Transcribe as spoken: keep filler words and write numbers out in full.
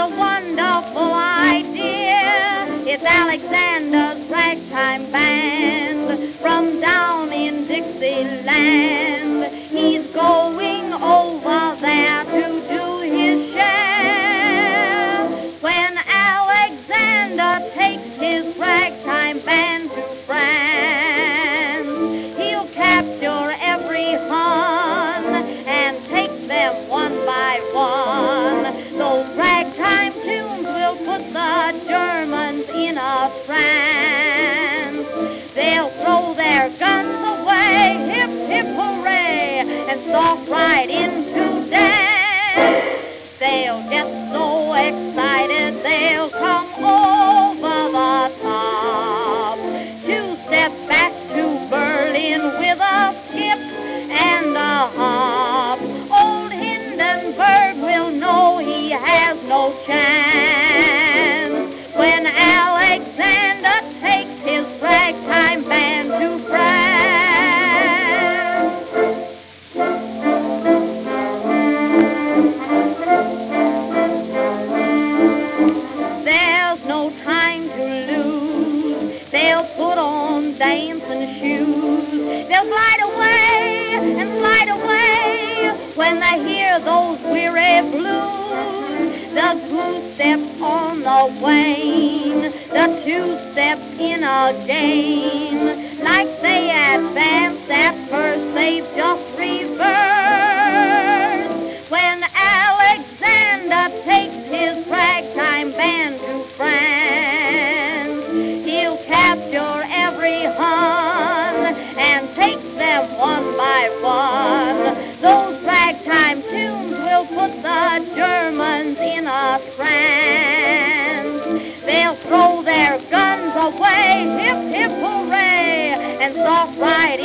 a wonderful idea. It's Alexander's Ragtime Band from down in Dixieland. He's going over there to do his share. When Alexander takes his ragtime band to France, he'll capture every Hun and take them one by one. Those ragtime tunes will put the Germans in a trance. They'll throw their guns away, hip, hip, hooray, and stalk right into dance. They'll get so excited they'll come over the top. Two step back to Berlin with a skip and a hop. Old Hindenburg will know he has no chance when Alexander takes his ragtime band to France. There's no time to lose. They'll put on dancing shoes. They'll glide away and slide away when they hear those weary blues. The two-step on the wane, the two-step in a game. Like they advance at first, they've just reversed. When Alexander takes his ragtime band to France, he'll capture every Hun and take them one by one. Those ragtime tunes will put the Germans in a trance. They'll throw their guns away, hip, hip, hooray, and stalk right